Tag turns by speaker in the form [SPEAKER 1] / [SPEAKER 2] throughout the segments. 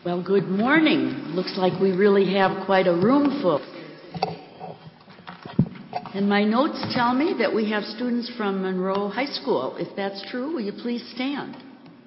[SPEAKER 1] Well, good morning. Looks like we really have quite a room full. And my notes tell me that we have students from Monroe High School. If that's true, will you please stand?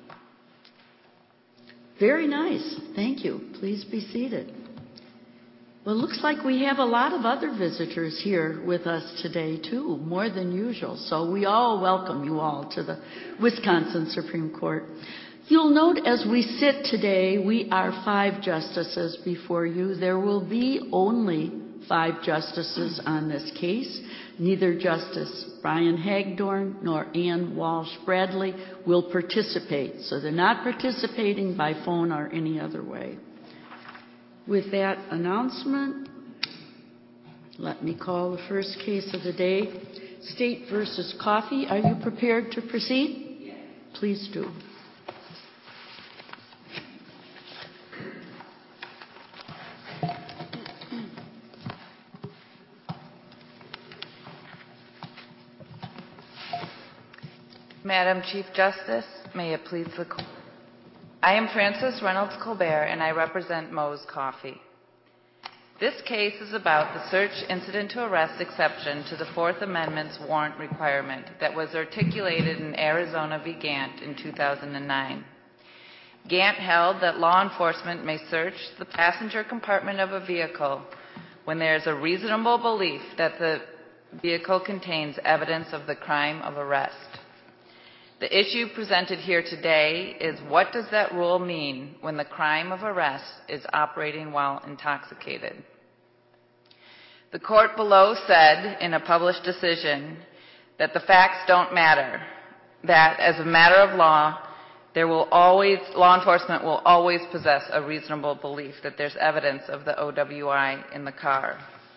[SPEAKER 1] Very nice. Thank you. Please be seated. Well, it looks like we have a lot of other visitors here with us today, too, more than usual. So we all welcome you all to the Wisconsin Supreme Court. You'll note as we sit today, we are 5 justices before you. There will be only 5 justices on this case. Neither Justice Brian Hagdorn nor Ann Walsh Bradley will participate. So they're not participating by phone or any other way. With that announcement, let me call the first case of the day. State v. Coffey. Are you prepared to proceed? Yes. Please do.
[SPEAKER 2] Madam Chief Justice, may it please the Court. I am Frances Reynolds Colbert, and I represent Mose Coffey. This case is about the search incident to arrest exception to the Fourth Amendment's warrant requirement that was articulated in Arizona v. Gant in 2009. Gant held that law enforcement may search the passenger compartment of a vehicle when there is a reasonable belief that the vehicle contains evidence of the crime of arrest. The issue presented here today is, what does that rule mean when the crime of arrest is operating while intoxicated? The court below said in a published decision that the facts don't matter, that as a matter of law, law enforcement will always possess a reasonable belief that there's evidence of the OWI in the car.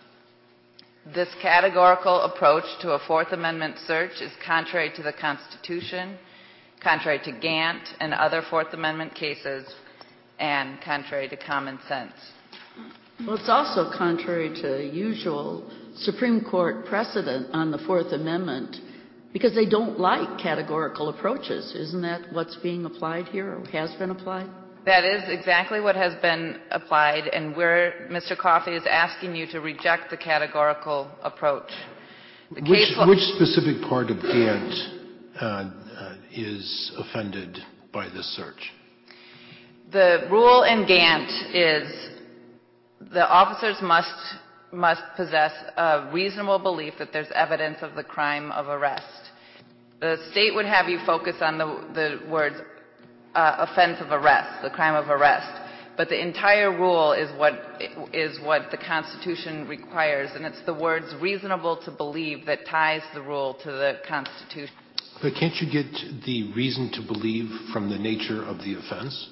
[SPEAKER 2] This categorical approach to a Fourth Amendment search is contrary to the Constitution, contrary to Gant and other Fourth Amendment cases, and contrary to common sense.
[SPEAKER 1] Well, it's also contrary to usual Supreme Court precedent on the Fourth Amendment because they don't like categorical approaches. Isn't that what's being applied here or has been applied?
[SPEAKER 2] That is exactly what has been applied, and where Mr. Coffey is asking you to reject the categorical approach.
[SPEAKER 3] Which specific part of Gant is offended by this search?
[SPEAKER 2] The rule in Gant is the officers must possess a reasonable belief that there's evidence of the crime of arrest. The state would have you focus on the words offense of arrest, the crime of arrest. But the entire rule is what the Constitution requires, and it's the words reasonable to believe that ties the rule to the Constitution.
[SPEAKER 3] But can't you get the reason to believe from the nature of the offense?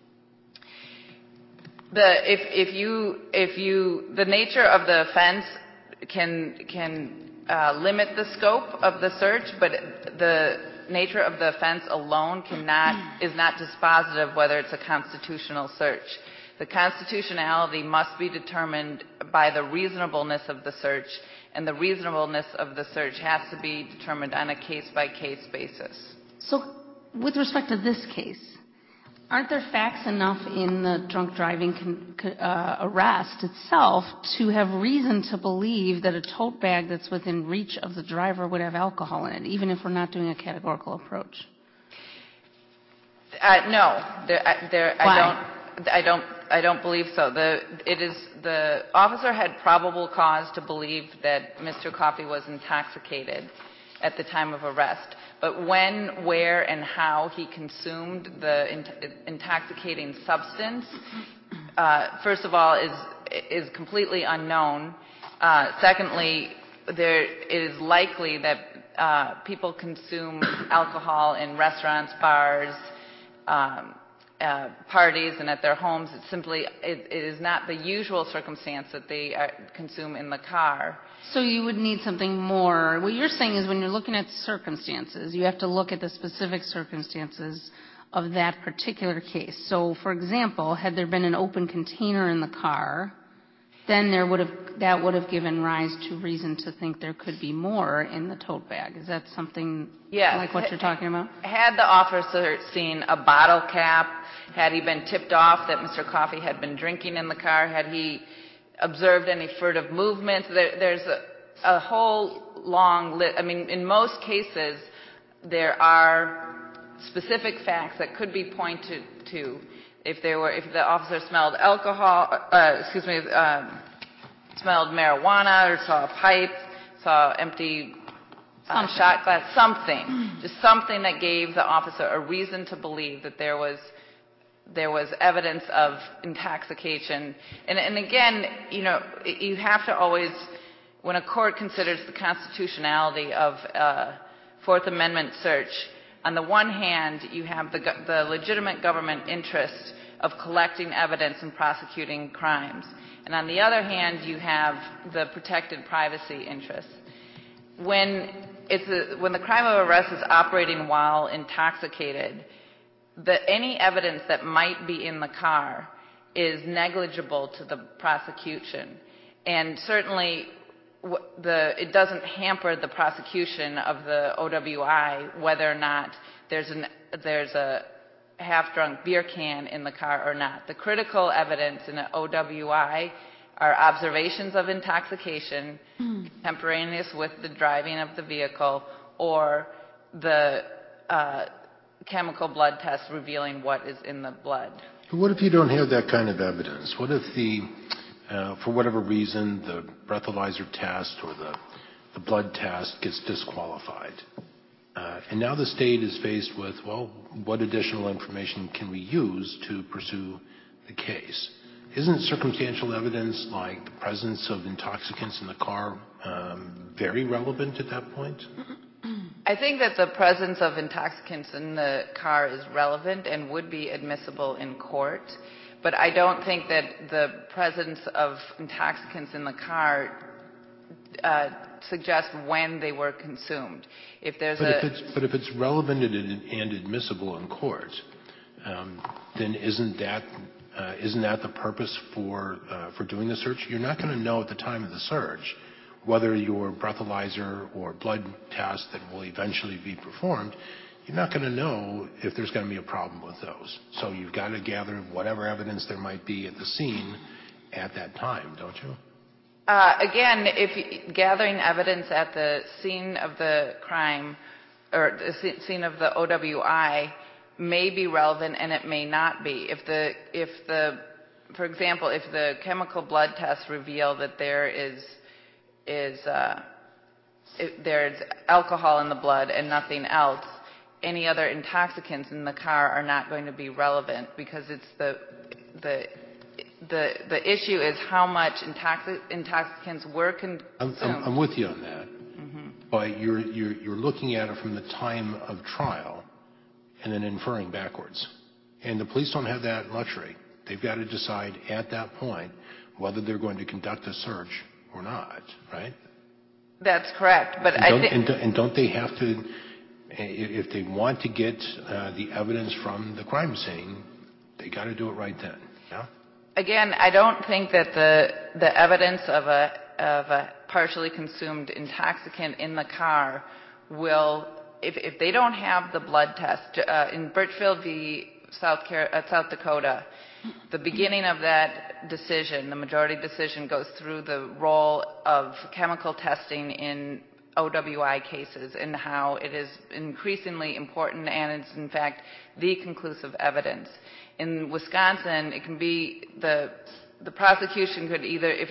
[SPEAKER 2] The nature of the offense can limit the scope of the search, but the nature of the offense alone is not dispositive whether it's a constitutional search. The constitutionality must be determined by the reasonableness of the search, and the reasonableness of the search has to be determined on a case-by-case basis.
[SPEAKER 4] So, with respect to this case, aren't there facts enough in the drunk driving arrest itself to have reason to believe that a tote bag that's within reach of the driver would have alcohol in it, even if we're not doing a categorical approach?
[SPEAKER 2] No,
[SPEAKER 4] Why?
[SPEAKER 2] I don't believe so. The officer had probable cause to believe that Mr. Coffey was intoxicated at the time of arrest. But when, where, and how he consumed the intoxicating substance, first of all, is completely unknown. Secondly, it is likely that people consume alcohol in restaurants, bars, parties, and at their homes. It is not the usual circumstance that they consume in the car.
[SPEAKER 4] So you would need something more. What you're saying is when you're looking at circumstances, you have to look at the specific circumstances of that particular case. So, for example, had there been an open container in the car, then that would have given rise to reason to think there could be more in the tote bag. Is that something like what you're talking about?
[SPEAKER 2] Had the officer seen a bottle cap, had he been tipped off that Mr. Coffey had been drinking in the car, had he observed any further movements, there's a whole long list. I mean, in most cases, there are specific facts that could be pointed to. If the officer smelled smelled marijuana, or saw a pipe, saw empty shot glass, just something that gave the officer a reason to believe that there was evidence of intoxication. And again, you have to always, when a court considers the constitutionality of Fourth Amendment search, on the one hand, you have the legitimate government interest of collecting evidence and prosecuting crimes. And on the other hand, you have the protected privacy interest. When the crime of arrest is operating while intoxicated, any evidence that might be in the car is negligible to the prosecution. And certainly, it doesn't hamper the prosecution of the OWI whether or not there's a half-drunk beer can in the car or not. The critical evidence in an OWI are observations of intoxication contemporaneous with the driving of the vehicle, or the chemical blood test revealing what is in the blood.
[SPEAKER 3] But what if you don't have that kind of evidence? What if for whatever reason, the breathalyzer test or the blood test gets disqualified? And now the state is faced with, well, what additional information can we use to pursue the case? Isn't circumstantial evidence like the presence of intoxicants in the car very relevant at that point?
[SPEAKER 2] I think that the presence of intoxicants in the car is relevant and would be admissible in court. But I don't think that the presence of intoxicants in the car suggests when they were consumed. If it's relevant and admissible in court, then isn't that the purpose for doing the search? You're not going to know at the time of the search whether your breathalyzer or blood test that will eventually be performed, you're not going to know if there's going to be a problem with those. So you've got to gather whatever evidence there might be at the scene at that time, don't you? Again, gathering evidence at the scene of the crime or the scene of the OWI may be relevant and it may not be. For example, if the chemical blood tests reveal that there's alcohol in the blood and nothing else, any other intoxicants in the car are not going to be relevant, because it's the issue is how much intoxicants were consumed.
[SPEAKER 3] I'm with you on that. Mm-hmm. But you're looking at it from the time of trial and then inferring backwards. And the police don't have that luxury. They've got to decide at that point whether they're going to conduct a search or not, right?
[SPEAKER 2] That's correct. But
[SPEAKER 3] don't they have to, if they want to get the evidence from the crime scene, they got to do it right then, yeah?
[SPEAKER 2] Again, I don't think that the evidence of a partially consumed intoxicant in the car will, if they don't have the blood test, in Birchfield v. South Dakota, the beginning of that decision, the majority decision, goes through the role of chemical testing in OWI cases and how it is increasingly important, and it's in fact the conclusive evidence. In Wisconsin, it can be the prosecution could either, if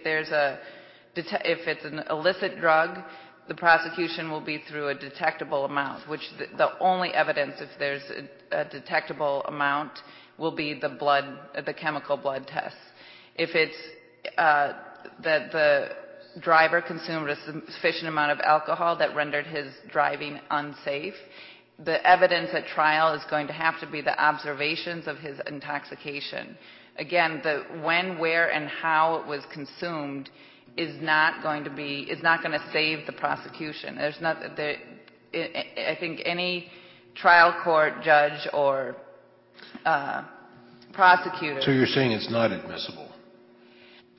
[SPEAKER 2] it's an illicit drug, the prosecution will be through a detectable amount, which the only evidence, if there's a detectable amount, will be the chemical blood tests. If it's that the driver consumed a sufficient amount of alcohol that rendered his driving unsafe, the evidence at trial is going to have to be the observations of his intoxication. Again, the when, where, and how it was consumed is not going to save the prosecution. I think any trial court judge or prosecutor.
[SPEAKER 3] So you're saying it's not admissible?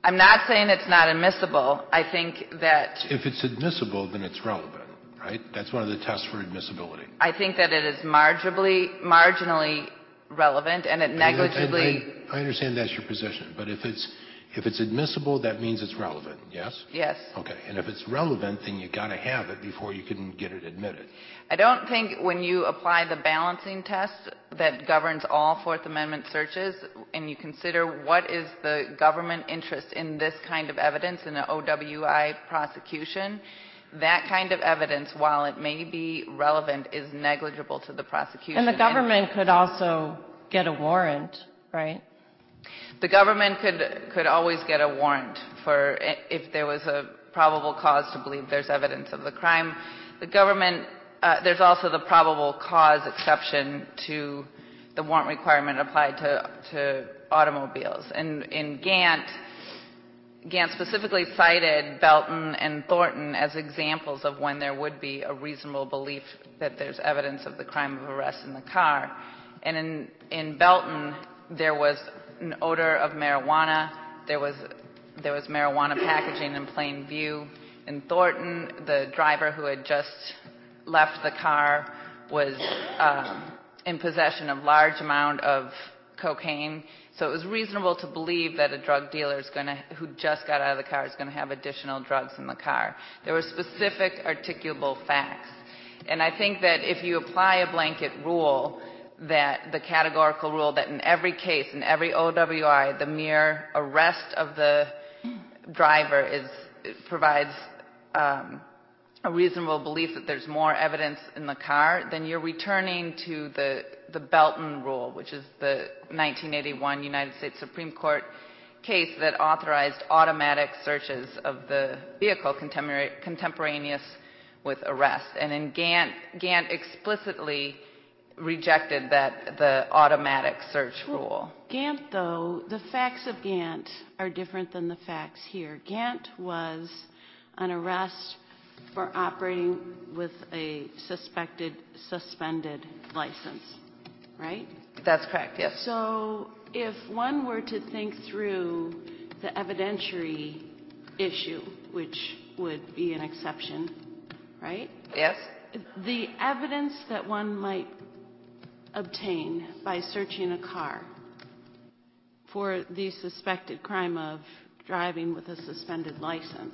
[SPEAKER 2] I'm not saying it's not admissible. I think that
[SPEAKER 3] If it's admissible, then it's relevant, right? That's one of the tests for admissibility.
[SPEAKER 2] I think that it is marginally relevant, and it negligibly.
[SPEAKER 3] I understand that's your position, but if it's admissible, that means it's relevant, yes?
[SPEAKER 2] Yes.
[SPEAKER 3] Okay, and if it's relevant, then you got to have it before you can get it admitted.
[SPEAKER 2] I don't think when you apply the balancing test that governs all Fourth Amendment searches, and you consider what is the government interest in this kind of evidence in an OWI prosecution, that kind of evidence, while it may be relevant, is negligible to the prosecution.
[SPEAKER 5] And the government could also get a warrant, right?
[SPEAKER 2] The government could always get a warrant for if there was a probable cause to believe there's evidence of the crime. The government, there's also the probable cause exception to the warrant requirement applied to automobiles. And in Gant specifically cited Belton and Thornton as examples of when there would be a reasonable belief that there's evidence of the crime of arrest in the car. And in Belton, there was an odor of marijuana. There was marijuana packaging in plain view. In Thornton, the driver who had just left the car was in possession of large amount of cocaine. So it was reasonable to believe that a drug dealer who just got out of the car is going to have additional drugs in the car. There were specific articulable facts. And I think that if you apply a blanket rule, that the categorical rule that in every case, in every OWI, the mere arrest of the driver provides a reasonable belief that there's more evidence in the car, then you're returning to the Belton rule, which is the 1981 United States Supreme Court case that authorized automatic searches of the vehicle contemporaneous with arrest. And in Gant explicitly rejected the automatic search rule.
[SPEAKER 6] Gant, though, the facts of Gant are different than the facts here. Gant was an arrest for operating with a suspended license, right?
[SPEAKER 2] That's correct, yes.
[SPEAKER 6] So if one were to think through the evidentiary issue, which would be an exception, right?
[SPEAKER 2] Yes.
[SPEAKER 6] The evidence that one might obtain by searching a car for the suspected crime of driving with a suspended license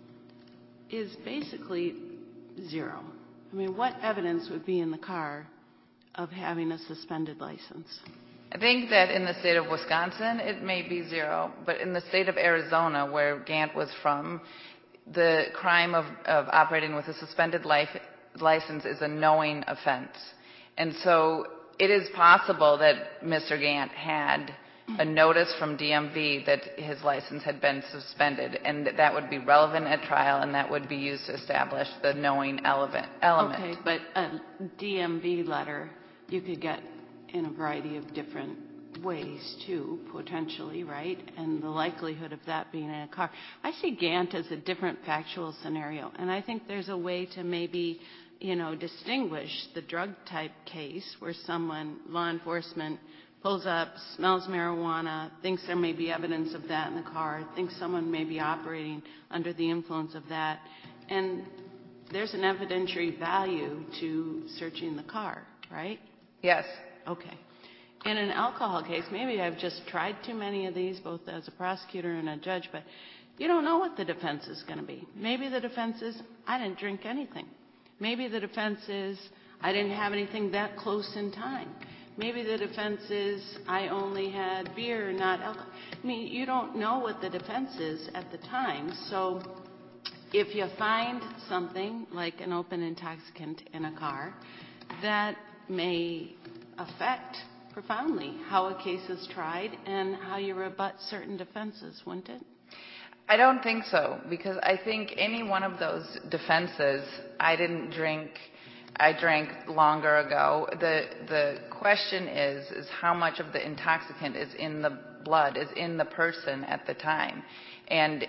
[SPEAKER 6] is basically zero. I mean, what evidence would be in the car of having a suspended license?
[SPEAKER 2] I think that in the state of Wisconsin, it may be zero, but in the state of Arizona, where Gant was from, the crime of operating with a suspended license is a knowing offense. And so it is possible that Mr. Gant had a notice from DMV that his license had been suspended, and that would be relevant at trial, and that would be used to establish the knowing element.
[SPEAKER 6] Okay, but a DMV letter you could get in a variety of different ways too, potentially, right? And the likelihood of that being in a car. I see Gant as a different factual scenario, and I think there's a way to maybe, distinguish the drug type case where law enforcement pulls up, smells marijuana, thinks there may be evidence of that in the car, thinks someone may be operating under the influence of that, and there's an evidentiary value to searching the car, right?
[SPEAKER 2] Yes.
[SPEAKER 6] Okay. In an alcohol case, maybe I've just tried too many of these, both as a prosecutor and a judge, but you don't know what the defense is going to be. Maybe the defense is, I didn't drink anything. Maybe the defense is, I didn't have anything that close in time. Maybe the defense is, I only had beer, not alcohol. I mean, you don't know what the defense is at the time. So if you find something like an open intoxicant in a car, that may affect profoundly how a case is tried and how you rebut certain defenses, wouldn't it?
[SPEAKER 2] I don't think so, because I think any one of those defenses, I didn't drink, I drank longer ago. The question is how much of the intoxicant is in the blood, is in the person at the time. And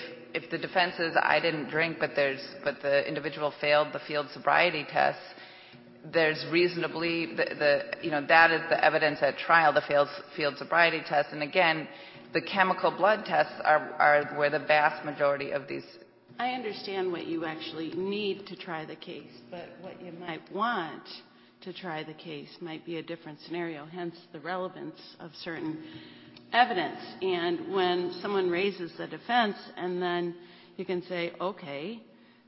[SPEAKER 2] if the defense is I didn't drink, but the individual failed the field sobriety test, there's reason to believe that is the evidence at trial, the field sobriety test. And again, the chemical blood tests are where the vast majority of these.
[SPEAKER 6] I understand what you actually need to try the case, but what you might want to try the case might be a different scenario, hence the relevance of certain evidence. And when someone raises the defense and then you can say, okay,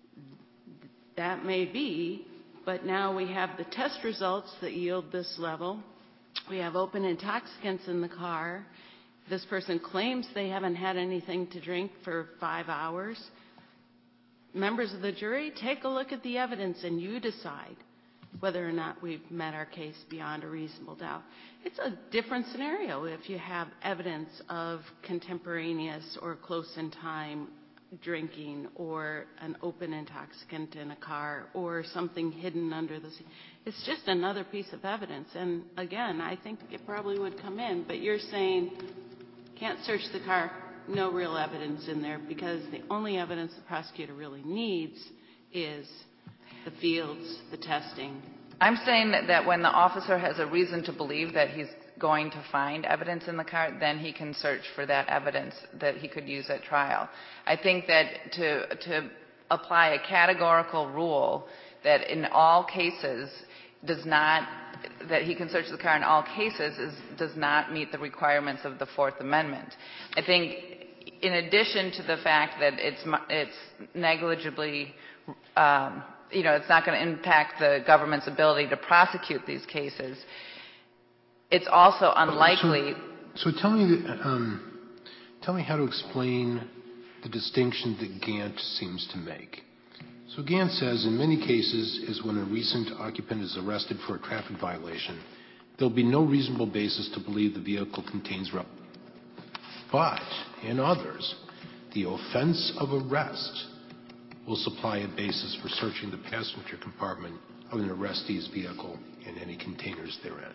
[SPEAKER 6] that may be, but now we have the test results that yield this level. We have open intoxicants in the car. This person claims they haven't had anything to drink for 5 hours. Members of the jury, take a look at the evidence and you decide whether or not we've met our case beyond a reasonable doubt. It's a different scenario if you have evidence of contemporaneous or close in time drinking or an open intoxicant in a car or something hidden under the seat. It's just another piece of evidence. And again, I think it probably would come in, but you're saying can't search the car, no real evidence in there, because the only evidence the prosecutor really needs is the fields, the testing.
[SPEAKER 2] I'm saying that when the officer has a reason to believe that he's going to find evidence in the car, then he can search for that evidence that he could use at trial. I think that to apply a categorical rule that in all cases that he can search the car in all cases does not meet the requirements of the Fourth Amendment. I think in addition to the fact that it's negligibly, it's not going to impact the government's ability to prosecute these cases, it's also unlikely.
[SPEAKER 3] So tell me how to explain the distinction that Gant seems to make. So Gant says in many cases is when a recent occupant is arrested for a traffic violation, there'll be no reasonable basis to believe the vehicle contains but in others, the offense of arrest will supply a basis for searching the passenger compartment of an arrestee's vehicle and any containers therein.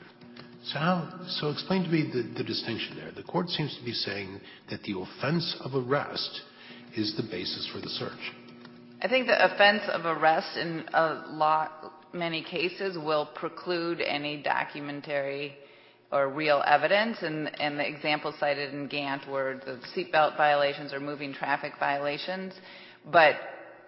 [SPEAKER 3] So explain to me the distinction there. The court seems to be saying that the offense of arrest is the basis for the search.
[SPEAKER 2] I think the offense of arrest in many cases will preclude any documentary or real evidence, and the examples cited in Gant were the seatbelt violations or moving traffic violations. But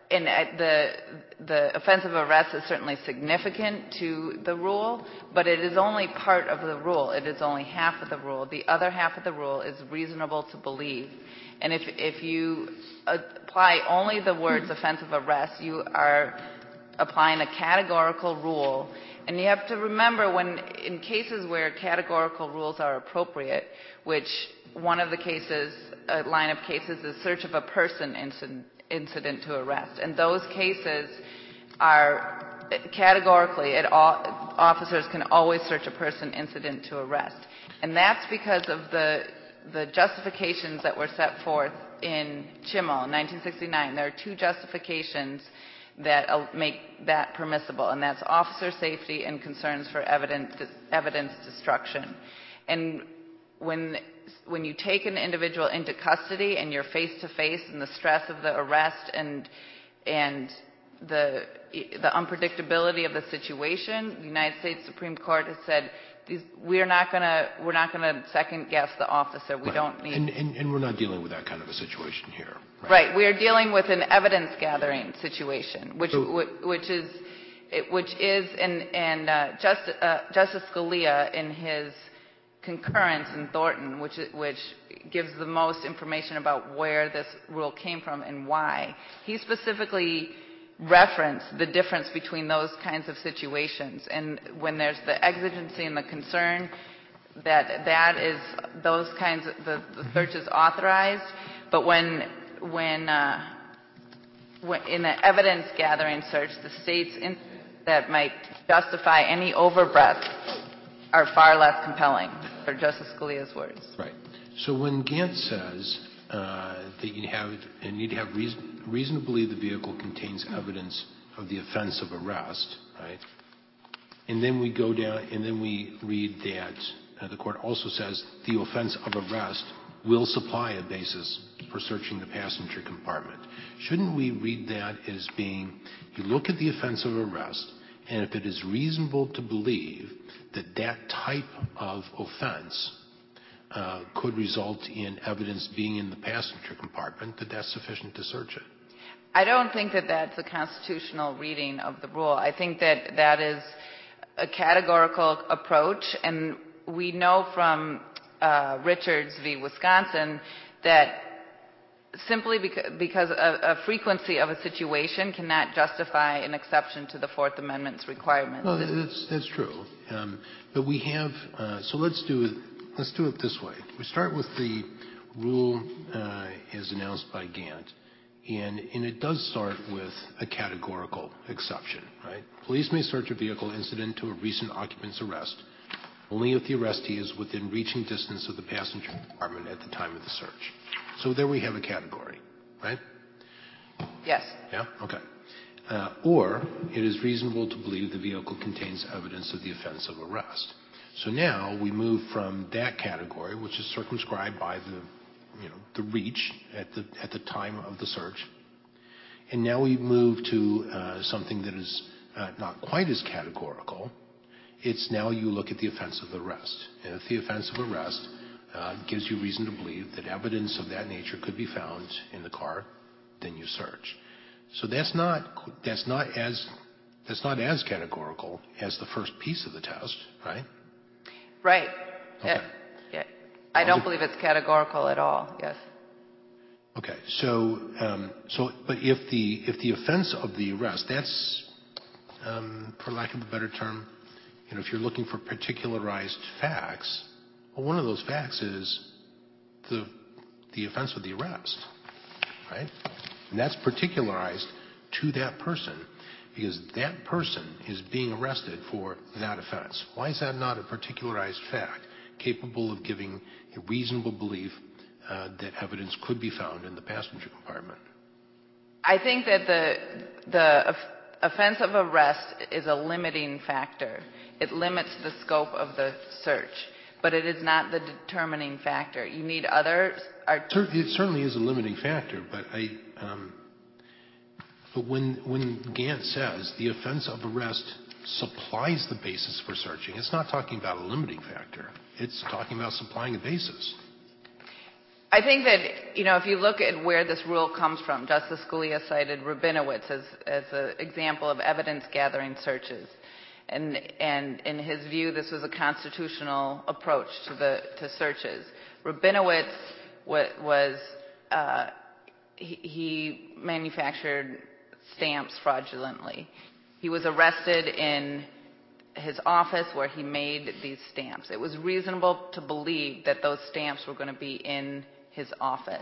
[SPEAKER 2] the offense of arrest is certainly significant to the rule, but it is only part of the rule. It is only half of the rule. The other half of the rule is reasonable to believe. And if you apply only the words offense of arrest, you are applying a categorical rule. And you have to remember when in cases where categorical rules are appropriate, which one of the cases, a line of cases is search of a person incident to arrest. And those cases are categorically, officers can always search a person incident to arrest. And that's because of the justifications that were set forth in Chimmel in 1969. There are two justifications that make that permissible, and that's officer safety and concerns for evidence destruction. And when you take an individual into custody and you're face to face in the stress of the arrest and the unpredictability of the situation, the United States Supreme Court has said we're not going to second guess the officer. We don't need.
[SPEAKER 3] And we're not dealing with that kind of a situation here.
[SPEAKER 2] Right. We are dealing with an evidence gathering situation, which is Justice Scalia in his concurrence in Thornton, which gives the most information about where this rule came from and why. He specifically referenced the difference between those kinds of situations, and when there's the exigency and the concern, that is those kinds of the search is authorized. But when in the evidence gathering search, the states that might justify any overbreadth are far less compelling, for Justice Scalia's words.
[SPEAKER 3] Right. So when Gant says that you need to have reason to believe the vehicle contains evidence of the offense of arrest, right? And then we go down and then we read that the court also says the offense of arrest will supply a basis for searching the passenger compartment. Shouldn't we read that as being, you look at the offense of arrest, And if it is reasonable to believe that that type of offense could result in evidence being in the passenger compartment, that's sufficient to search it.
[SPEAKER 2] I don't think that that's a constitutional reading of the rule. I think that that is a categorical approach, and we know from Richards v. Wisconsin that simply because a frequency of a situation cannot justify an exception to the Fourth Amendment's requirements.
[SPEAKER 3] Well, that's true. But we have, so let's do it this way. We start with the rule as announced by Gantt, and it does start with a categorical exception, right? Police may search a vehicle incident to a recent occupant's arrest only if the arrestee is within reaching distance of the passenger compartment at the time of the search. So there we have a category, right?
[SPEAKER 2] Yes.
[SPEAKER 3] Yeah? Okay. Or it is reasonable to believe the vehicle contains evidence of the offense of arrest. So now we move from that category, which is circumscribed by the reach at the time of the search, and now we move to something that is not quite as categorical. It's now you look at the offense of arrest. And if the offense of arrest gives you reason to believe that evidence of that nature could be found in the car, then you search. So that's not as categorical as the first piece of the test, right?
[SPEAKER 2] Right.
[SPEAKER 3] Okay.
[SPEAKER 2] Yeah. I don't believe it's categorical at all. Yes.
[SPEAKER 3] Okay. So but if the offense of the arrest, that's for lack of a better term, if you're looking for particularized facts, well, one of those facts is the offense of the arrest, right? And that's particularized to that person because that person is being arrested for that offense. Why is that not a particularized fact capable of giving a reasonable belief that evidence could be found in the passenger compartment?
[SPEAKER 2] I think that the offense of arrest is a limiting factor. It limits the scope of the search, but it is not the determining factor. You need others.
[SPEAKER 3] It certainly is a limiting factor, but when Gantt says the offense of arrest supplies the basis for searching, it's not talking about a limiting factor. It's talking about supplying a basis.
[SPEAKER 2] I think that, if you look at where this rule comes from, Justice Scalia cited Rabinowitz as an example of evidence-gathering searches. And in his view, this was a constitutional approach to searches. Rabinowitz he manufactured stamps fraudulently. He was arrested in his office where he made these stamps. It was reasonable to believe that those stamps were going to be in his office.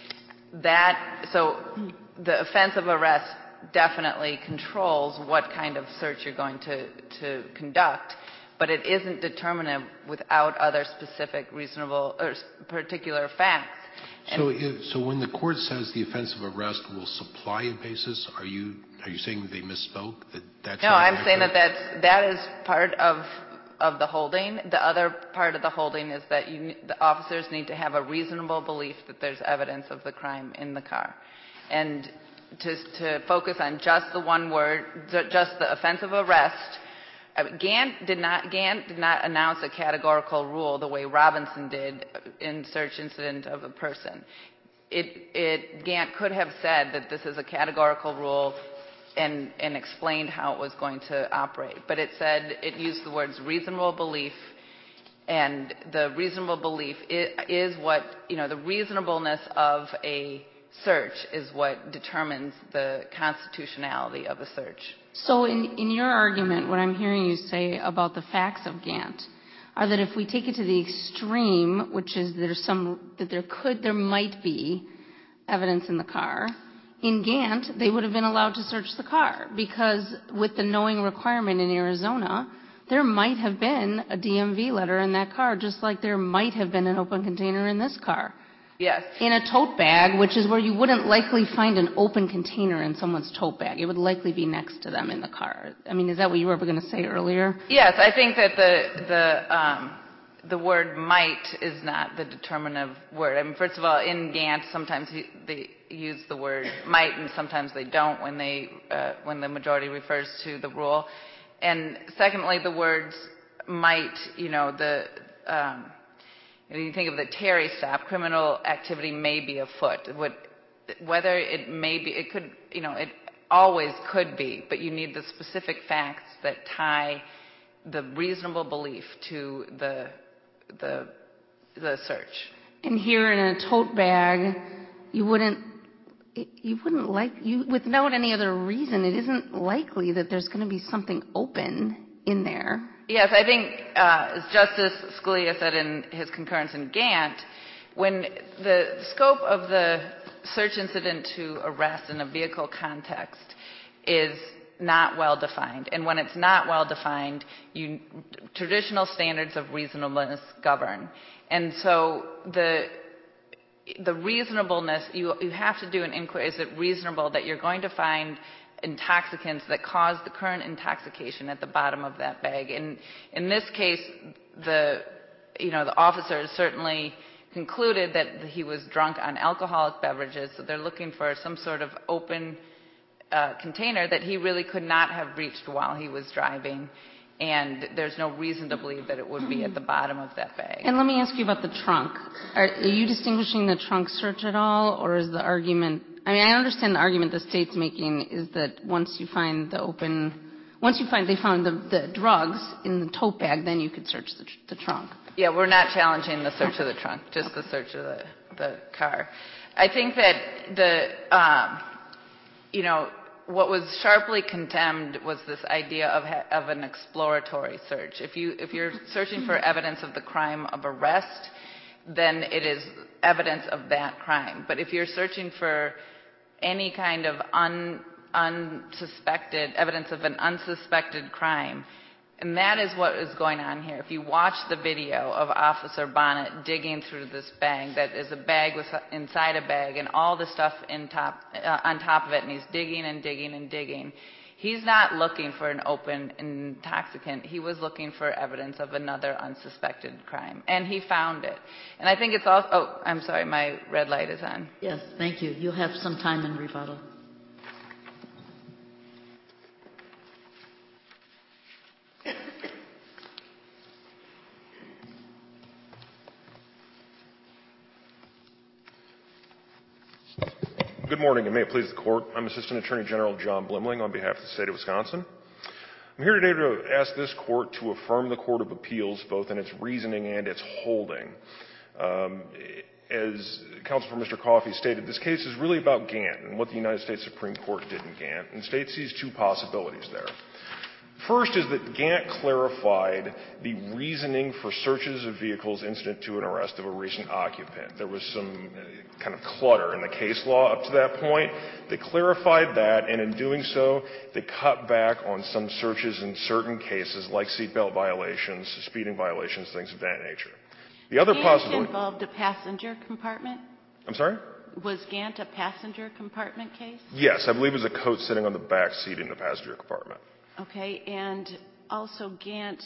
[SPEAKER 2] So the offense of arrest definitely controls what kind of search you're going to conduct, but it isn't determinative without other specific reasonable or particular facts.
[SPEAKER 3] So when the court says the offense of arrest will supply a basis, are you saying that they misspoke?
[SPEAKER 2] No, I'm saying that is part of the holding. The other part of the holding is that the officers need to have a reasonable belief that there's evidence of the crime in the car. And to focus on just the one word, just the offense of arrest, Gantt did not announce a categorical rule the way Robinson did in search incident of a person. Gantt could have said that this is a categorical rule and explained how it was going to operate. But it used the words reasonable belief, and the reasonable belief is what, the reasonableness of a search is what determines the constitutionality of a search.
[SPEAKER 4] So in your argument, what I'm hearing you say about the facts of Gantt are that if we take it to the extreme, which is there might be evidence in the car, in Gantt, they would have been allowed to search the car because with the knowing requirement in Arizona, there might have been a DMV letter in that car, just like there might have been an open container in this car.
[SPEAKER 2] Yes.
[SPEAKER 4] In a tote bag, which is where you wouldn't likely find an open container in someone's tote bag. It would likely be next to them in the car. I mean, is that what you were going to say earlier?
[SPEAKER 2] Yes, I think that the word might is not the determinative word. I mean, first of all, in Gantt, sometimes they use the word might, and sometimes they don't when the majority refers to the rule. And secondly, the words might, you think of the Terry stop, criminal activity may be afoot. Whether it may be, it could, it always could be, but you need the specific facts that tie the reasonable belief to the search.
[SPEAKER 4] And here in a tote bag, without any other reason, it isn't likely that there's going to be something open in there.
[SPEAKER 2] Yes, I think, as Justice Scalia said in his concurrence in Gant, when the scope of the search incident to arrest in a vehicle context is not well defined, and when it's not well defined, traditional standards of reasonableness govern. And so the reasonableness, you have to do an inquiry. Is it reasonable that you're going to find intoxicants that cause the current intoxication at the bottom of that bag? And in this case, the officers certainly concluded that he was drunk on alcoholic beverages, so they're looking for some sort of open container that he really could not have reached while he was driving. And there's no reason to believe that it would be at the bottom of that bag.
[SPEAKER 4] And let me ask you about the trunk. Are you distinguishing the trunk search at all, or is the argument, I understand the argument the state's making is that once they found the drugs in the tote bag, then you could search the trunk.
[SPEAKER 2] Yeah, we're not challenging the search of the trunk, just the search of the car. I think that what was sharply condemned was this idea of an exploratory search. If you're searching for evidence of the crime of arrest, then it is evidence of that crime. But if you're searching for any kind of unsuspected evidence of an unsuspected crime, and that is what is going on here. If you watch the video of Officer Bonnet digging through this bag, that is a bag inside a bag, and all the stuff on top of it, and he's digging and digging and digging. He's not looking for an open intoxicant. He was looking for evidence of another unsuspected crime, and he found it. And I think it's also. Oh, I'm sorry, my red light is on.
[SPEAKER 1] Yes, thank you. You'll have some time in rebuttal.
[SPEAKER 7] Good morning, and may it please the Court. I'm Assistant Attorney General John Blimling on behalf of the State of Wisconsin. I'm here today to ask this Court to affirm the Court of Appeals both in its reasoning and its holding. As Counsel for Mr. Coffey stated, this case is really about Gant and what the United States Supreme Court did in Gant, and the State sees two possibilities there. First is that Gant clarified the reasoning for searches of vehicles incident to an arrest of a recent occupant. There was some kind of clutter in the case law up to that point. They clarified that, and in doing so, they cut back on some searches in certain cases like seatbelt violations, speeding violations, things of that nature. The other possibility...
[SPEAKER 6] Gant involved a passenger compartment?
[SPEAKER 7] I'm sorry?
[SPEAKER 6] Was Gant a passenger compartment case?
[SPEAKER 7] Yes, I believe it was a coat sitting on the back seat in the passenger compartment.
[SPEAKER 6] Okay, and also Gant,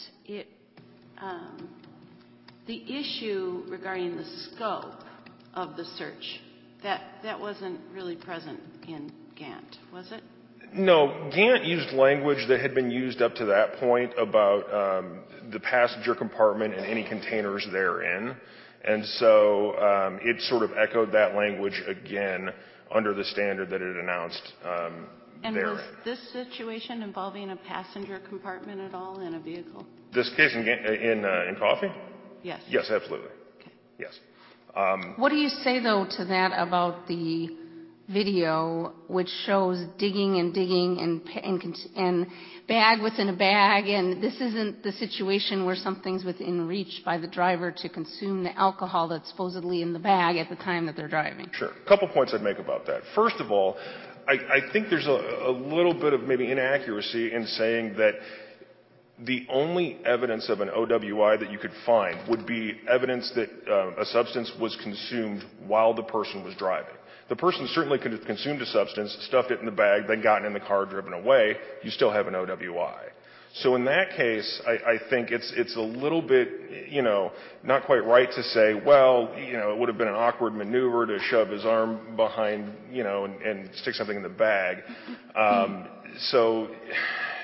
[SPEAKER 6] the issue regarding the scope of the search, that wasn't really present in Gant, was it?
[SPEAKER 7] No, Gant used language that had been used up to that point about the passenger compartment and any containers therein. And so it sort of echoed that language again under the standard that it announced
[SPEAKER 6] And
[SPEAKER 7] therein.
[SPEAKER 6] was this situation involving a passenger compartment at all in a vehicle?
[SPEAKER 7] This case in Coffey?
[SPEAKER 6] Yes.
[SPEAKER 7] Yes, absolutely.
[SPEAKER 6] Okay.
[SPEAKER 7] Yes.
[SPEAKER 4] What do you say, though, to that about the video which shows digging and digging and bag within a bag, and this isn't the situation where something's within reach by the driver to consume the alcohol that's supposedly in the bag at the time that they're driving?
[SPEAKER 7] Sure. A couple points I'd make about that. First of all, I think there's a little bit of maybe inaccuracy in saying that the only evidence of an OWI that you could find would be evidence that a substance was consumed while the person was driving. The person certainly could have consumed a substance, stuffed it in the bag, then gotten in the car, driven away. You still have an OWI. So in that case, I think it's a little bit, not quite right to say, well, it would have been an awkward maneuver to shove his arm behind, and stick something in the bag. So,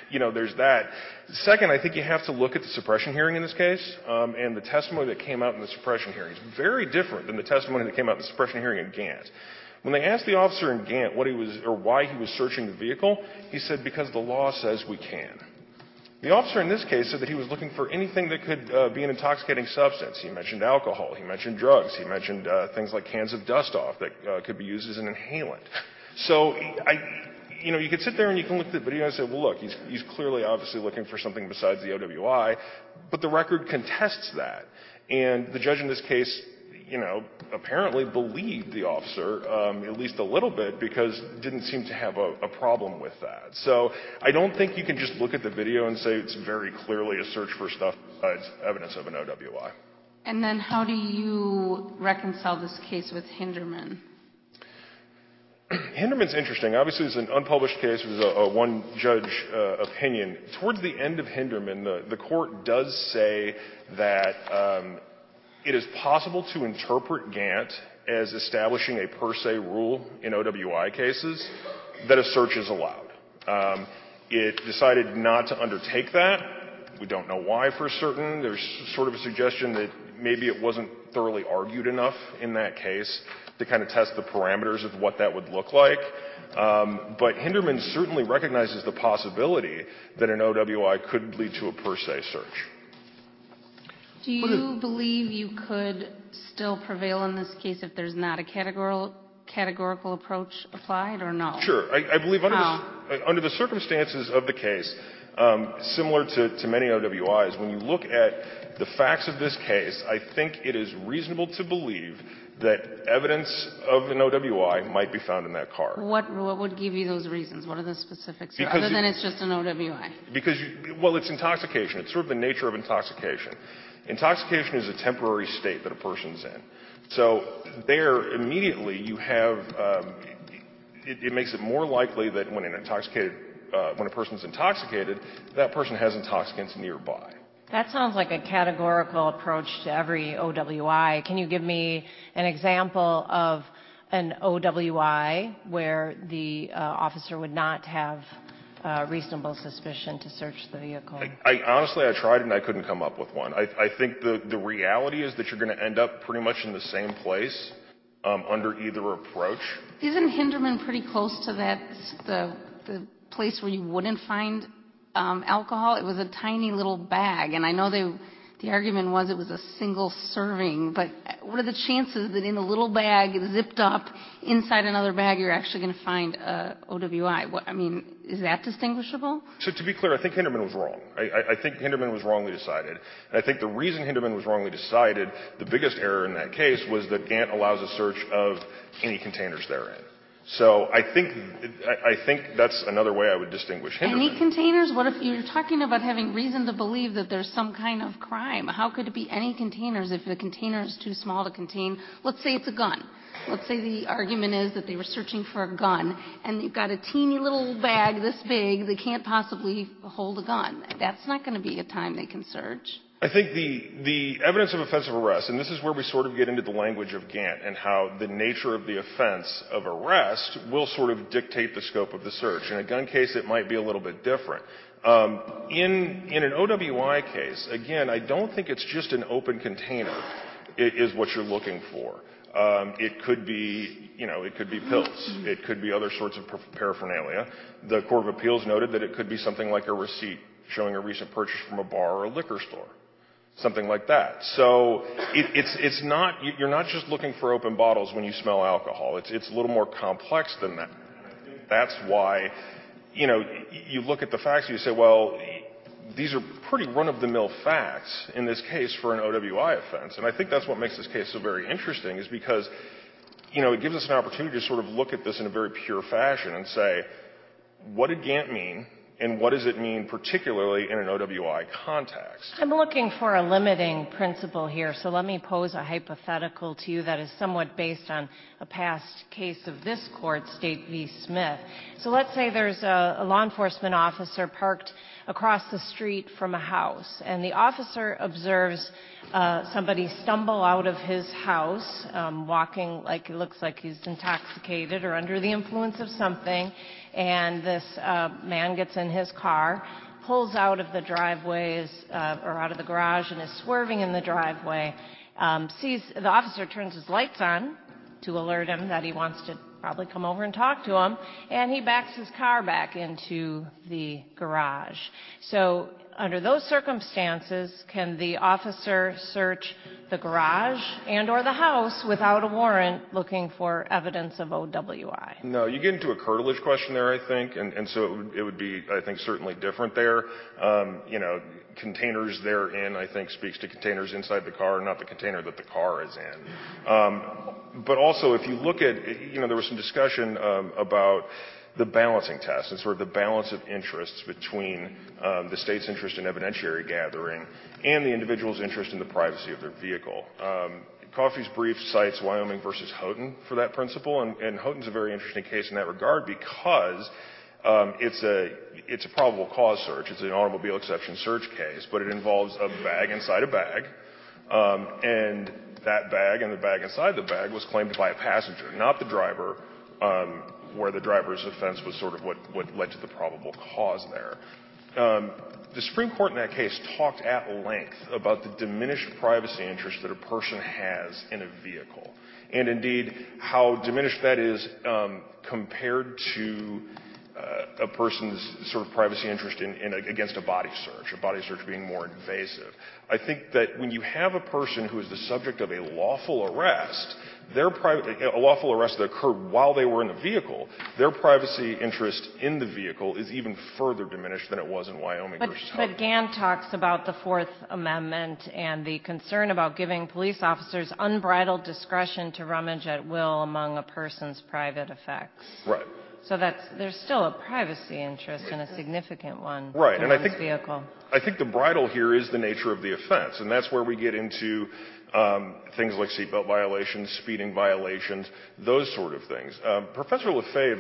[SPEAKER 7] there's that. Second, I think you have to look at the suppression hearing in this case, and the testimony that came out in the suppression hearing is very different than the testimony that came out in the suppression hearing in Gant. When they asked the officer in Gant why he was searching the vehicle, he said, because the law says we can. The officer in this case said that he was looking for anything that could be an intoxicating substance. He mentioned alcohol. He mentioned drugs. He mentioned things like cans of dust-off that could be used as an inhalant. So, you could sit there and you can look at the video and say, well, look, he's clearly obviously looking for something besides the OWI, but the record contests that. And the judge in this case, apparently believed the officer, at least a little bit, because didn't seem to have a problem with that. So I don't think you can just look at the video and say it's very clearly a search for stuff besides evidence of an OWI.
[SPEAKER 4] And then how do you reconcile this case with Hinderman?
[SPEAKER 7] Hinderman's interesting. Obviously, it's an unpublished case. It was a one-judge opinion. Towards the end of Hinderman, the court does say that it is possible to interpret Gant as establishing a per se rule in OWI cases that a search is allowed. It decided not to undertake that. We don't know why for certain. There's sort of a suggestion that maybe it wasn't thoroughly argued enough in that case to kind of test the parameters of what that would look like. But Hinderman certainly recognizes the possibility that an OWI could lead to a per se search.
[SPEAKER 4] Do you believe you could still prevail in this case if there's not a categorical approach applied, or no?
[SPEAKER 7] Sure. I believe under the circumstances of the case, similar to many OWIs, when you look at the facts of this case, I think it is reasonable to believe that evidence of an OWI might be found in that car.
[SPEAKER 4] What would give you those reasons? What are the specifics? Other than it's just an OWI.
[SPEAKER 7] Because, it's intoxication. It's sort of the nature of intoxication. Intoxication is a temporary state that a person's in. So there, immediately, you have, it makes it more likely that when a person's intoxicated, that person has intoxicants nearby.
[SPEAKER 5] That sounds like a categorical approach to every OWI. Can you give me an example of an OWI where the officer would not have reasonable suspicion to search the vehicle?
[SPEAKER 7] Honestly, I tried and I couldn't come up with one. I think the reality is that you're going to end up pretty much in the same place under either approach.
[SPEAKER 4] Isn't Hinderman pretty close to that, the place where you wouldn't find alcohol? It was a tiny little bag, and I know the argument was it was a single serving, but what are the chances that in a little bag zipped up inside another bag you're actually going to find a OWI? Is that distinguishable?
[SPEAKER 7] So to be clear, I think Hinderman was wrong. I think Hinderman was wrongly decided. And I think the reason Hinderman was wrongly decided, the biggest error in that case, was that Gant allows a search of any containers therein. So I think that's another way I would distinguish Hinderman.
[SPEAKER 4] Any containers? What if you're talking about having reason to believe that there's some kind of crime? How could it be any containers if the container is too small to contain? Let's say it's a gun. Let's say the argument is that they were searching for a gun, and you've got a teeny little bag this big that can't possibly hold a gun. That's not going to be a time they can search.
[SPEAKER 7] I think the evidence of offensive arrest, and this is where we sort of get into the language of Gant and how the nature of the offense of arrest will sort of dictate the scope of the search. In a gun case, it might be a little bit different. In an OWI case, again, I don't think it's just an open container is what you're looking for. It could be, it could be pills. It could be other sorts of paraphernalia. The Court of Appeals noted that it could be something like a receipt showing a recent purchase from a bar or a liquor store. Something like that. So it's not, you're not just looking for open bottles when you smell alcohol. It's a little more complex than that. That's why, you look at the facts and you say, well, these are pretty run-of-the-mill facts in this case for an OWI offense. And I think that's what makes this case so very interesting, is because, it gives us an opportunity to sort of look at this in a very pure fashion and say, what did Gant mean? And what does it mean particularly in an OWI context?
[SPEAKER 5] I'm looking for a limiting principle here, so let me pose a hypothetical to you that is somewhat based on a past case of this court, State v. Smith. So let's say there's a law enforcement officer parked across the street from a house. And the officer observes somebody stumble out of his house, walking like it looks like he's intoxicated or under the influence of something. And this man gets in his car, pulls out of the driveways or out of the garage and is swerving in the driveway. The officer turns his lights on to alert him that he wants to probably come over and talk to him, and he backs his car back into the garage. So under those circumstances, can the officer search the garage and or the house without a warrant looking for evidence of OWI?
[SPEAKER 7] No, you get into a curtilage question there, I think, and so it would be, I think, certainly different there. Containers therein, I think, speaks to containers inside the car, not the container that the car is in. But also, if you look at, there was some discussion about the balancing test and sort of the balance of interests between the state's interest in evidentiary gathering and the individual's interest in the privacy of their vehicle. Coffey's brief cites Wyoming versus Houghton for that principle, and Houghton's a very interesting case in that regard because it's a probable cause search. It's an automobile exception search case, but it involves a bag inside a bag, and that bag and the bag inside the bag was claimed by a passenger, not the driver, where the driver's offense was sort of what led to the probable cause there. The Supreme Court in that case talked at length about the diminished privacy interest that a person has in a vehicle, and indeed how diminished that is compared to a person's sort of privacy interest against a body search being more invasive. I think that when you have a person who is the subject of a lawful arrest, a lawful arrest that occurred while they were in the vehicle, their privacy interest in the vehicle is even further diminished than it was in Wyoming versus Houghton.
[SPEAKER 5] But Gant talks about the Fourth Amendment and the concern about giving police officers unbridled discretion to rummage at will among a person's private effects.
[SPEAKER 7] Right.
[SPEAKER 5] So there's still a privacy interest and a significant one.
[SPEAKER 7] Right,
[SPEAKER 5] in one's vehicle.
[SPEAKER 7] I think the bridle here is the nature of the offense, and that's where we get into things like seatbelt violations, speeding violations, those sort of things. Professor Lefebvre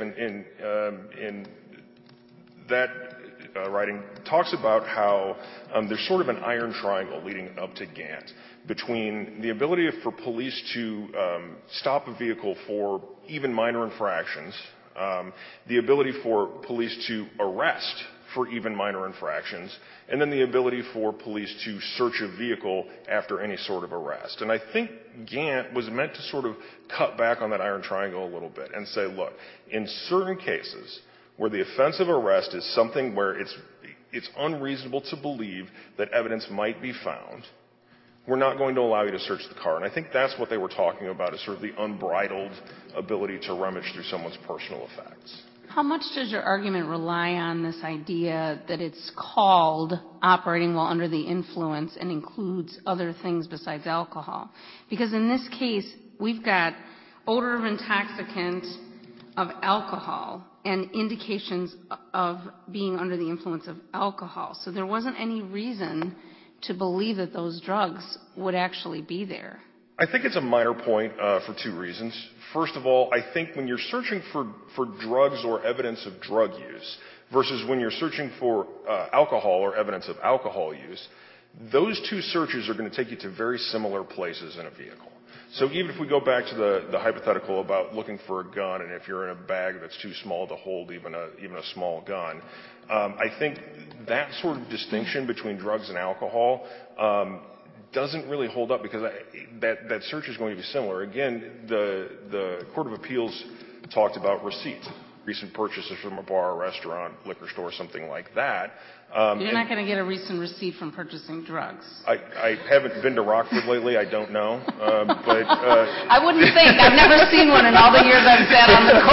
[SPEAKER 7] in that writing talks about how there's sort of an iron triangle leading up to Gant between the ability for police to stop a vehicle for even minor infractions, the ability for police to arrest for even minor infractions, and then the ability for police to search a vehicle after any sort of arrest. And I think Gant was meant to sort of cut back on that iron triangle a little bit and say, look, in certain cases where the offense of arrest is something where it's unreasonable to believe that evidence might be found, we're not going to allow you to search the car. And I think that's what they were talking about, is sort of the unbridled ability to rummage through someone's personal effects.
[SPEAKER 4] How much does your argument rely on this idea that it's called operating while under the influence and includes other things besides alcohol? Because in this case, we've got odor of intoxicant, of alcohol, and indications of being under the influence of alcohol. So there wasn't any reason to believe that those drugs would actually be there.
[SPEAKER 7] I think it's a minor point for two reasons. First of all, I think when you're searching for drugs or evidence of drug use versus when you're searching for alcohol or evidence of alcohol use, those two searches are going to take you to very similar places in a vehicle. So even if we go back to the hypothetical about looking for a gun, and if you're in a bag that's too small to hold even a small gun, I think that sort of distinction between drugs and alcohol doesn't really hold up, because that search is going to be similar. Again, the Court of Appeals talked about receipts, recent purchases from a bar, restaurant, liquor store, something like that.
[SPEAKER 4] You're not going to get a recent receipt from purchasing drugs.
[SPEAKER 7] I haven't been to Rockford lately. I don't know. But
[SPEAKER 4] I wouldn't think. I've never seen one in all the years I've sat on the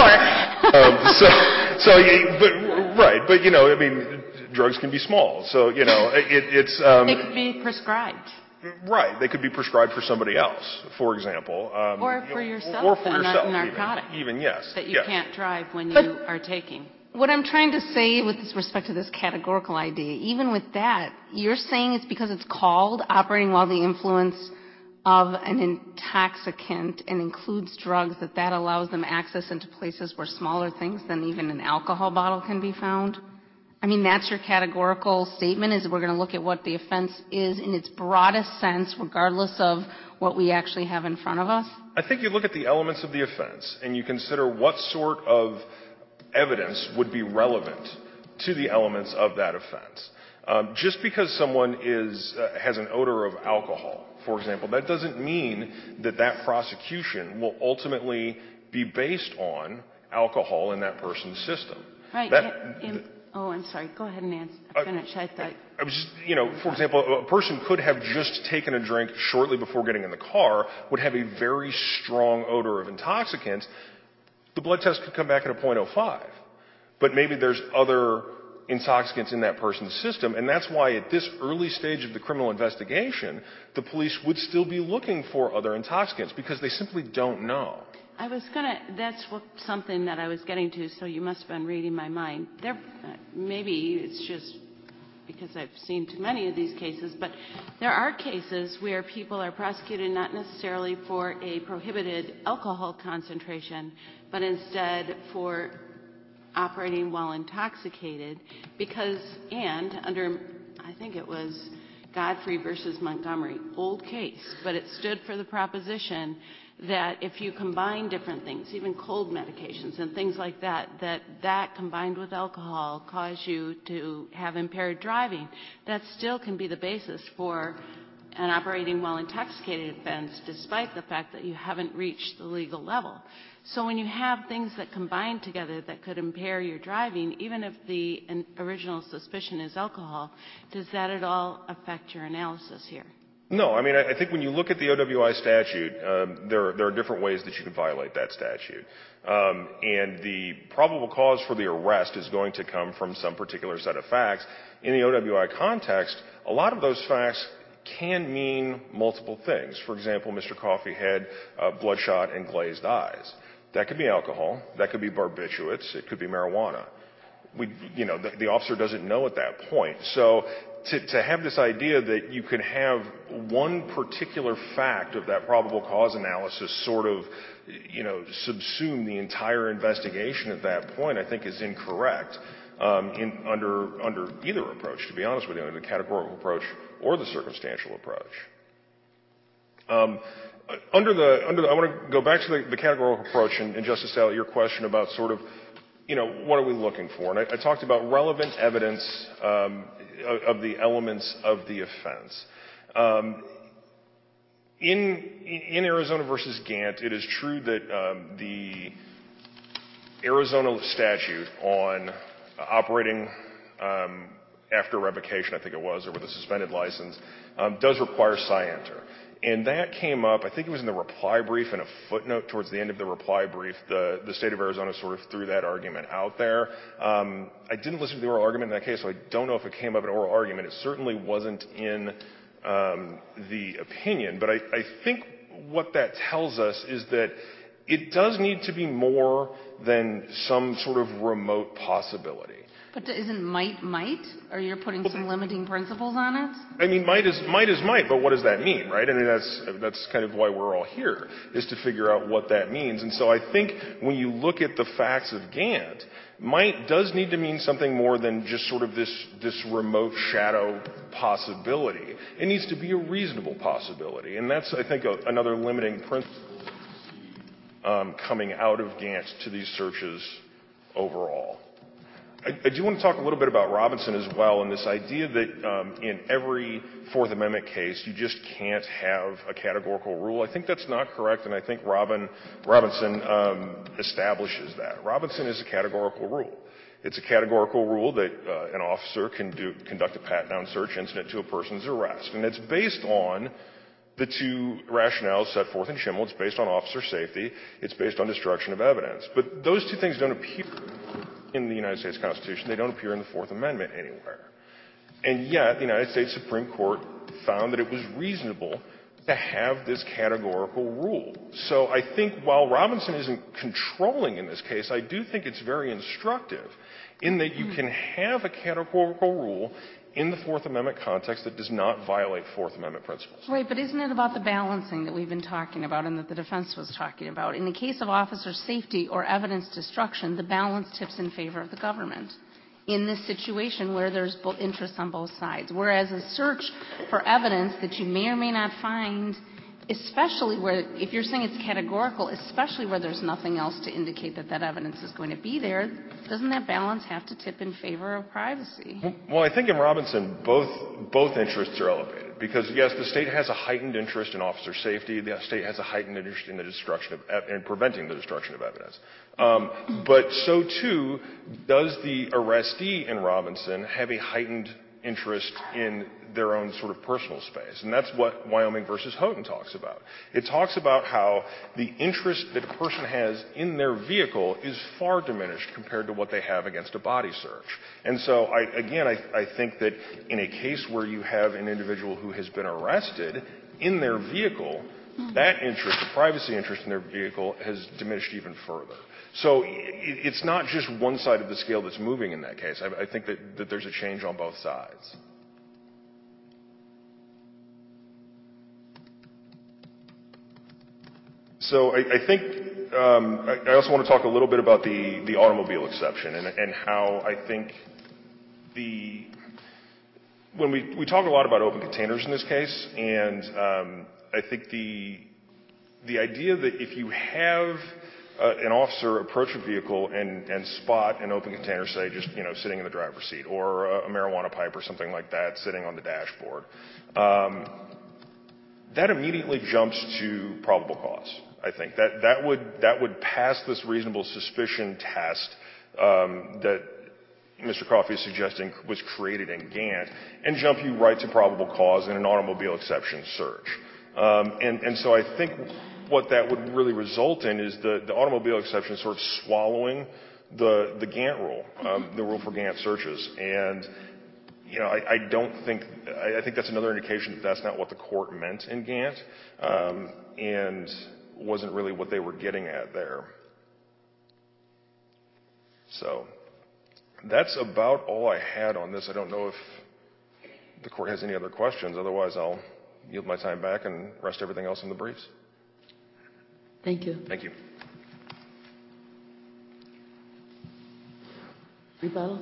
[SPEAKER 4] court.
[SPEAKER 7] But I mean, drugs can be small. So it's
[SPEAKER 6] They could be prescribed.
[SPEAKER 7] Right, they could be prescribed for somebody else, for example,
[SPEAKER 6] or for yourself.
[SPEAKER 7] Or for yourself,
[SPEAKER 6] a narcotic.
[SPEAKER 7] Even yes.
[SPEAKER 6] That you can't drive when you are taking.
[SPEAKER 4] What I'm trying to say with respect to this categorical idea, even with that, you're saying it's because it's called operating while the influence of an intoxicant and includes drugs, that allows them access into places where smaller things than even an alcohol bottle can be found? I mean, that's your categorical statement, is we're going to look at what the offense is in its broadest sense, regardless of what we actually have in front of us?
[SPEAKER 7] I think you look at the elements of the offense and you consider what sort of evidence would be relevant to the elements of that offense. Just because someone has an odor of alcohol, for example, that doesn't mean that that prosecution will ultimately be based on alcohol in that person's system.
[SPEAKER 6] Right. Oh, I'm sorry. Go ahead and finish. I was
[SPEAKER 7] just, for example, a person could have just taken a drink shortly before getting in the car, would have a very strong odor of intoxicants. The blood test could come back at a 0.05. But maybe there's other intoxicants in that person's system, and that's why at this early stage of the criminal investigation, the police would still be looking for other intoxicants because they simply don't know.
[SPEAKER 6] That's something that I was getting to, so you must have been reading my mind. Maybe it's just because I've seen too many of these cases, but there are cases where people are prosecuted not necessarily for a prohibited alcohol concentration, but instead for operating while intoxicated under, I think it was Godfrey versus Montgomery, old case, but it stood for the proposition that if you combine different things, even cold medications and things like that combined with alcohol cause you to have impaired driving, that still can be the basis for an operating while intoxicated offense, despite the fact that you haven't reached the legal level. So when you have things that combine together that could impair your driving, even if the original suspicion is alcohol, does that at all affect your analysis here?
[SPEAKER 7] No. I mean, I think when you look at the OWI statute, there are different ways that you can violate that statute. And the probable cause for the arrest is going to come from some particular set of facts. In the OWI context, a lot of those facts can mean multiple things. For example, Mr. Coffey had bloodshot and glazed eyes. That could be alcohol. That could be barbiturates. It could be marijuana. The officer doesn't know at that point. So to have this idea that you could have one particular fact of that probable cause analysis sort of, subsume the entire investigation at that point, I think is incorrect under either approach, to be honest with you, under the categorical approach or the circumstantial approach. I want to go back to the categorical approach and Justice Staley, your question about sort of, what are we looking for? And I talked about relevant evidence of the elements of the offense. In Arizona versus Gant, it is true that the Arizona statute on operating after revocation, I think it was, or with a suspended license, does require scienter. And that came up, I think it was in the reply brief, in a footnote towards the end of the reply brief. The state of Arizona sort of threw that argument out there. I didn't listen to the oral argument in that case, so I don't know if it came up in oral argument. It certainly wasn't in the opinion. But I think what that tells us is that it does need to be more than some sort of remote possibility.
[SPEAKER 4] But isn't might? Or you're putting some limiting principles on it?
[SPEAKER 7] I mean, might is might, but what does that mean, right? I mean, that's kind of why we're all here, is to figure out what that means. And so I think when you look at the facts of Gant, might does need to mean something more than just sort of this remote shadow possibility. It needs to be a reasonable possibility. And that's, I think, another limiting principle coming out of Gant to these searches overall. I do want to talk a little bit about Robinson as well, and this idea that in every Fourth Amendment case you just can't have a categorical rule. I think that's not correct, and I think Robinson establishes that. Robinson is a categorical rule. It's a categorical rule that an officer can conduct a pat-down search incident to a person's arrest, and it's based on the two rationales set forth in Schimel. It's based on officer safety. It's based on destruction of evidence. But those two things don't appear in the United States Constitution. They don't appear in the Fourth Amendment anywhere. And yet, the United States Supreme Court found that it was reasonable to have this categorical rule. So I think while Robinson isn't controlling in this case, I do think it's very instructive in that you can have a categorical rule in the Fourth Amendment context that does not violate Fourth Amendment principles.
[SPEAKER 4] Right, but isn't it about the balancing that we've been talking about and that the defense was talking about? In the case of officer safety or evidence destruction, the balance tips in favor of the government. in this situation where there's interest on both sides. Whereas a search for evidence that you may or may not find, especially where, if you're saying it's categorical, especially where there's nothing else to indicate that that evidence is going to be there, doesn't that balance have to tip in favor of privacy?
[SPEAKER 7] Well, I think in Robinson, both interests are elevated. Because, yes, the state has a heightened interest in officer safety. The state has a heightened interest in in preventing the destruction of evidence. But so, too, does the arrestee in Robinson have a heightened interest in their own sort of personal space. And that's what Wyoming versus Houghton talks about. It talks about how the interest that a person has in their vehicle is far diminished compared to what they have against a body search. And so, I think that in a case where you have an individual who has been arrested in their vehicle, that interest, the privacy interest in their vehicle, has diminished even further. So it's not just one side of the scale that's moving in that case. I think that there's a change on both sides. So I think I also want to talk a little bit about the automobile exception and how I think when we talk a lot about open containers in this case, and I think the idea that if you have an officer approach a vehicle and spot an open container, say just sitting in the driver's seat, or a marijuana pipe or something like that sitting on the dashboard, that immediately jumps to probable cause. I think that would pass this reasonable suspicion test that Mr. Coffey is suggesting was created in Gantt, and jump you right to probable cause in an automobile exception search. And so I think what that would really result in is the automobile exception sort of swallowing the Gantt rule, the rule for Gantt searches. And I think that's another indication that that's not what the court meant in Gantt, and wasn't really what they were getting at there. So that's about all I had on this. I don't know if the court has any other questions. Otherwise, I'll yield my time back and rest everything else in the briefs.
[SPEAKER 1] Thank you.
[SPEAKER 7] Thank you.
[SPEAKER 1] Rebuttal?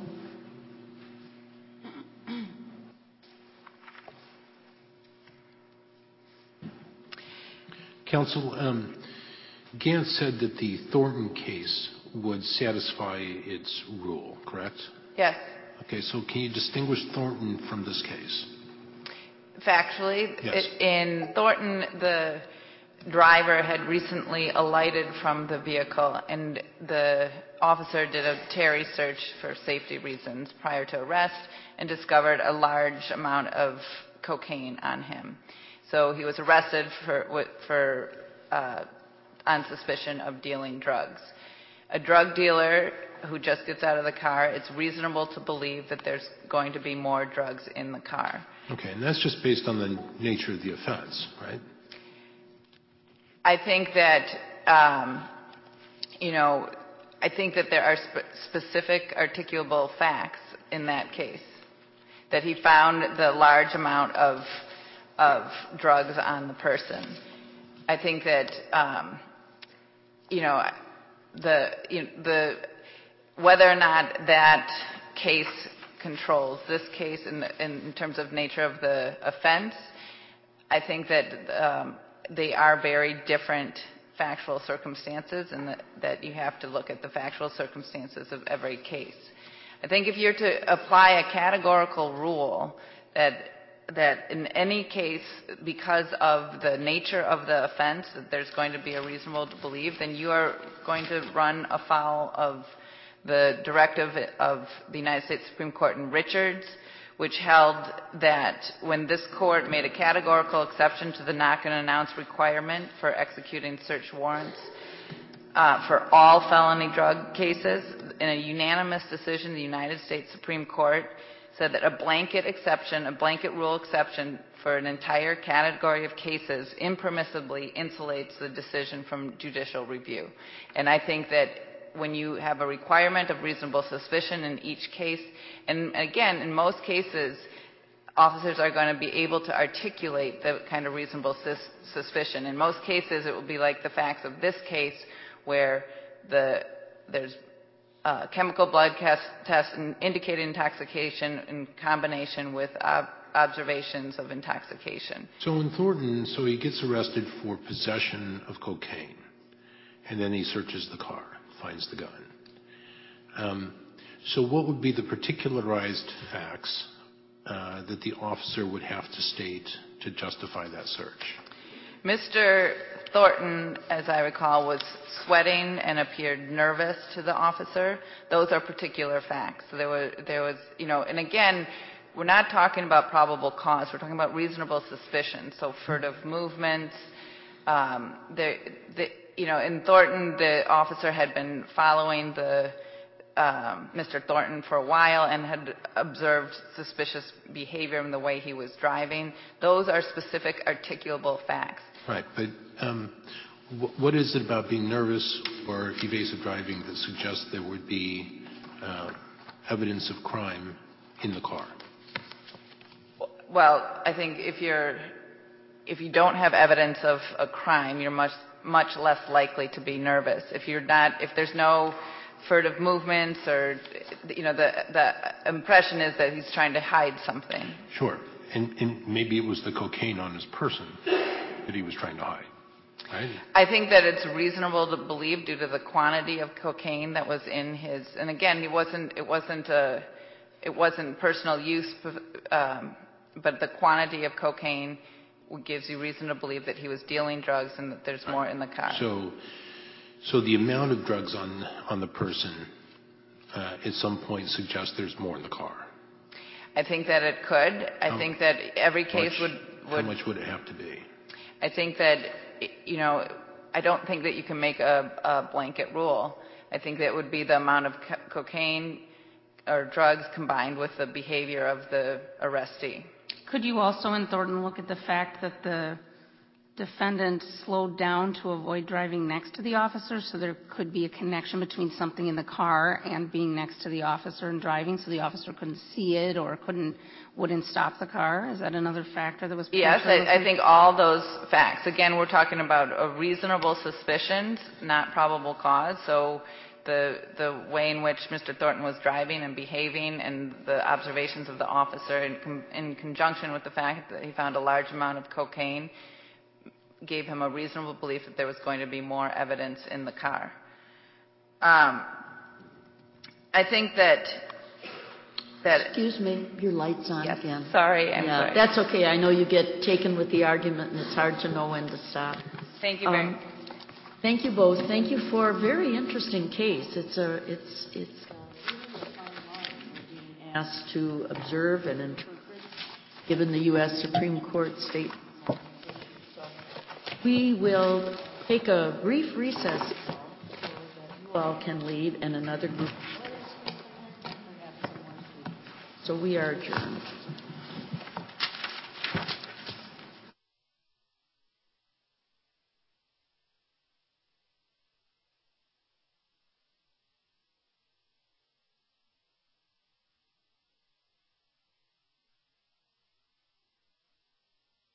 [SPEAKER 3] Counsel, Gantt said that the Thornton case would satisfy its rule, correct?
[SPEAKER 2] Yes.
[SPEAKER 3] Okay, so can you distinguish Thornton from this case?
[SPEAKER 2] Factually,
[SPEAKER 3] yes.
[SPEAKER 2] In Thornton, the driver had recently alighted from the vehicle, and the officer did a Terry search for safety reasons prior to arrest and discovered a large amount of cocaine on him. So he was arrested on suspicion of dealing drugs. A drug dealer who just gets out of the car, it's reasonable to believe that there's going to be more drugs in the car.
[SPEAKER 3] Okay, and that's just based on the nature of the offense, right?
[SPEAKER 2] I think that, I think that there are specific articulable facts in that case. That he found the large amount of drugs on the person. I think that, whether or not that case controls this case in terms of nature of the offense, I think that they are very different factual circumstances, and that you have to look at the factual circumstances of every case. I think if you're to apply a categorical rule that in any case, because of the nature of the offense, that there's going to be a reasonable to believe, then you are going to run afoul of the directive of the United States Supreme Court in Richards, which held that when this court made a categorical exception to the knock and announce requirement for executing search warrants for all felony drug cases, in a unanimous decision, the United States Supreme Court said that a blanket rule exception for an entire category of cases impermissibly insulates the decision from judicial review. And I think that when you have a requirement of reasonable suspicion in each case, and again, in most cases, officers are going to be able to articulate the kind of reasonable suspicion. In most cases, it will be like the facts of this case, where there's chemical blood test indicated intoxication in combination with observations of intoxication.
[SPEAKER 3] So in Thornton, he gets arrested for possession of cocaine, and then he searches the car, finds the gun. So what would be the particularized facts that the officer would have to state to justify that search?
[SPEAKER 2] Mr. Thornton, as I recall, was sweating and appeared nervous to the officer. Those are particular facts. There was, and again, we're not talking about probable cause. We're talking about reasonable suspicion. So furtive movements. In Thornton, the officer had been following Mr. Thornton for a while and had observed suspicious behavior in the way he was driving. Those are specific articulable facts.
[SPEAKER 3] Right, but what is it about being nervous or evasive driving that suggests there would be evidence of crime in the car?
[SPEAKER 2] Well, I think if you don't have evidence of a crime, you're much less likely to be nervous. If there's no furtive movements or the impression is that he's trying to hide something.
[SPEAKER 3] Sure, and maybe it was the cocaine on his person that he was trying to hide, right?
[SPEAKER 2] I think that it's reasonable to believe due to the quantity of cocaine that was in his, and again, it wasn't personal use, but the quantity of cocaine gives you reason to believe that he was dealing drugs and that there's more in the car.
[SPEAKER 3] So the amount of drugs on the person at some point suggests there's more in the car.
[SPEAKER 2] I think that it could. I think that every case would.
[SPEAKER 3] How much would it have to be?
[SPEAKER 2] I think that, I don't think that you can make a blanket rule. I think that would be the amount of cocaine or drugs combined with the behavior of the arrestee.
[SPEAKER 4] Could you also in Thornton look at the fact that the defendant slowed down to avoid driving next to the officer, so there could be a connection between something in the car and being next to the officer and driving, so the officer couldn't see it or wouldn't stop the car? Is that another factor that was potentially?
[SPEAKER 2] Yes, I think all those facts. Again, we're talking about a reasonable suspicion, not probable cause. So the way in which Mr. Thornton was driving and behaving and the observations of the officer in conjunction with the fact that he found a large amount of cocaine gave him a reasonable belief that there was going to be more evidence in the car. I think that...
[SPEAKER 1] Excuse me, your light's on again.
[SPEAKER 2] Sorry, I'm sorry.
[SPEAKER 1] That's okay. I know you get taken with the argument and it's hard to know when to stop.
[SPEAKER 2] Thank you very much.
[SPEAKER 1] Thank you both. Thank you for a very interesting case. It's asked to observe and interpret, given the U.S. Supreme Court statement. We will take a brief recess so that you all can leave and another group. So we are adjourned.